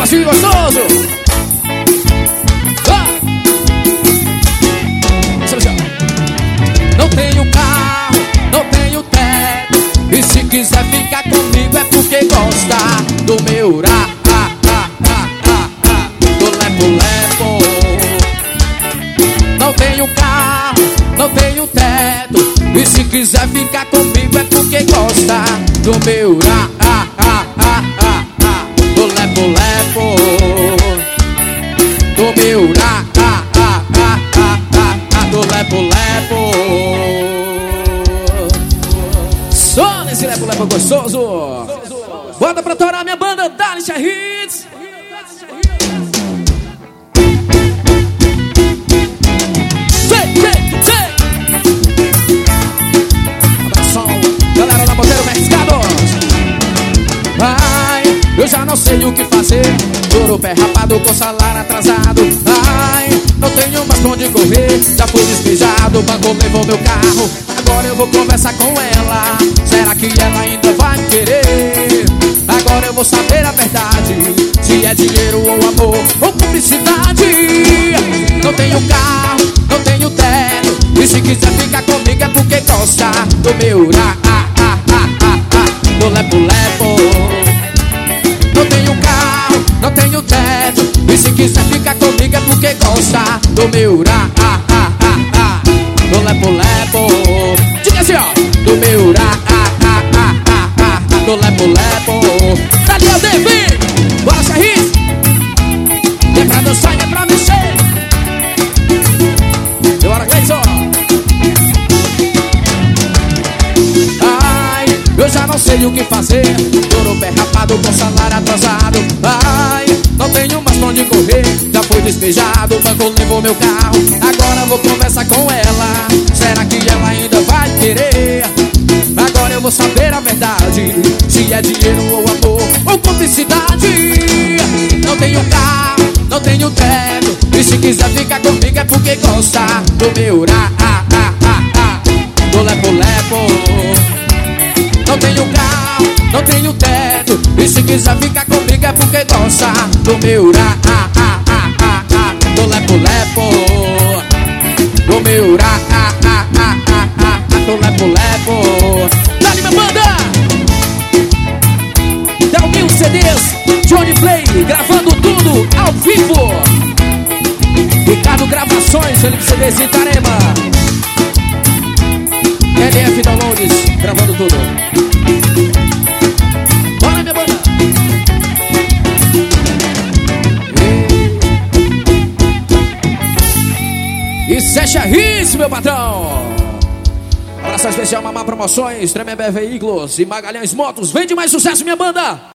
Passinho gostoso. Não tenho carro, não tenho teto, e se quiser ficar comigo é porque gosta do meu do lepo-lepo. Não tenho carro, não tenho teto, e se quiser ficar comigo é porque gosta do meu do lepo-lepo. Do meu do lepo-lepo. Só nesse lepo-lepo gostoso. Bota pra torar minha banda Dalicia Hits. Abração, galera da Monteiro Mercados. Ai, eu já não sei o que fazer. Duro pé rapado com salário atrasado. Ai, não tenho mais pra onde correr. Já fui despejado, o banco levou meu carro. Agora eu vou conversar com ela. Será que ela ainda vai me querer? Agora eu vou saber a verdade, se é dinheiro ou amor ou publicidade. Não tenho carro, não tenho teto, e se quiser ficar comigo é porque gosta do meu do lepo-lepo. Não tenho carro, não tenho teto, e se quiser ficar comigo é porque gosta do meu do lepo-lepo. Diga assim, ó, do meu do lepo-lepo. Dali é o David, bora Charris. É pra dançar e é pra mexer. Bora Cleison. Ai, eu já não sei o que fazer. Tô no pé rapado com salário atrasado. Ai, não tenho mais pra onde correr. Já fui despejado, o banco levou meu carro. Agora vou conversar com ela. Será que ela ainda vai querer? Agora eu vou saber a verdade, se é dinheiro ou amor ou publicidade. Não tenho carro, não tenho teto, e se quiser ficar comigo é porque gosta do meu do lepo-lepo. Não tenho carro, não tenho teto, e se quiser ficar comigo é porque gosta do meu do lepo-lepo. Do meu do lepo-lepo. Dá-lhe minha banda! Dá 1000 CDs, Johnny Play, gravando tudo ao vivo. Ricardo Gravações, Felipe CDs em Tarema. LF Downloads, gravando tudo. Bora, minha banda! E Secha Hits, meu patrão! Abraço especial, Mamá Promoções, Tremembé Veículos e Magalhães Motos. Vem de mais sucesso, minha banda!